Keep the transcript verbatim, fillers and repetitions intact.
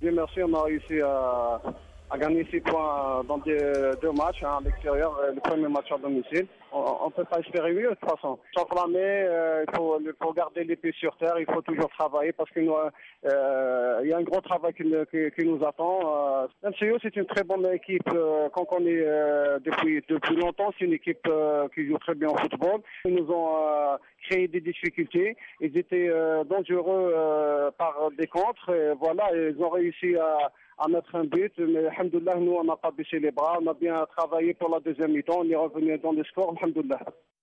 Dieu merci, on a réussi à, à gagner six points dans deux, deux matchs hein, à l'extérieur, le premier match à domicile. On ne peut pas espérer mieux de toute façon. S'enflammer, euh, il, faut, il faut garder les pieds sur terre, il faut toujours travailler parce qu'il euh, y a un gros travail qui, qui, qui nous attend. Euh, M C O, c'est une très bonne équipe euh, qu'on connaît euh, depuis, depuis longtemps. C'est une équipe euh, qui joue très bien au football. Ils nous ont euh, créé des difficultés. Ils étaient euh, dangereux euh, par des contres. Et voilà, ils ont réussi à à mettre un but, mais alhamdoulilah, nous on n'a pas baissé les bras, on a bien travaillé pour la deuxième mi-temps, on est revenu dans le score, alhamdoulilah.